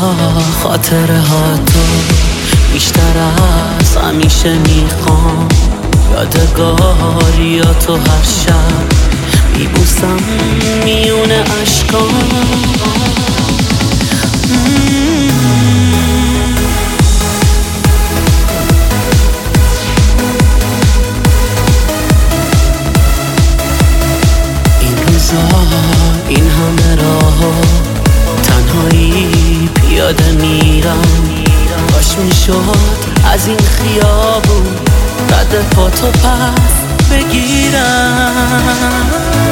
خاطره ها تو بیشتر از همیشه میخوام، یادگاریاتو هر شب میبوسم میونه اشکام. این روزا این همه راه تنهایی پیاده میرم، کاش میشد از این خیابون رد پاتو پس بگیرم.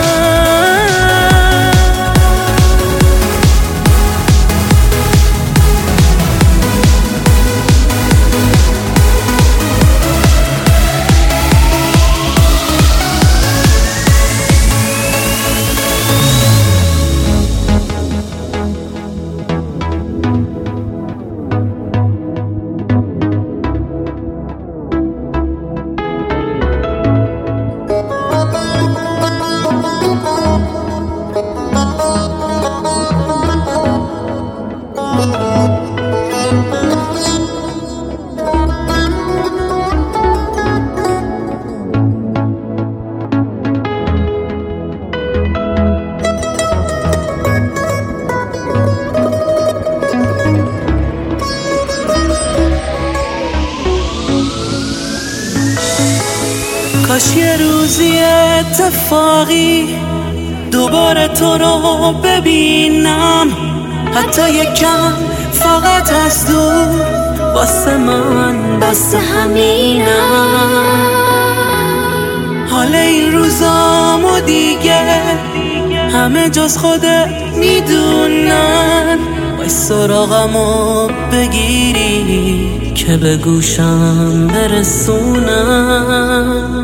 کاش یه روزی اتفاقی دوباره تو رو ببینم، حتی یکم فقط از دور، واسه من بس همینم. حال این روزامو دیگه همه جز خودت میدونن، وای سراغمو بگیری که به گوشم برسونم.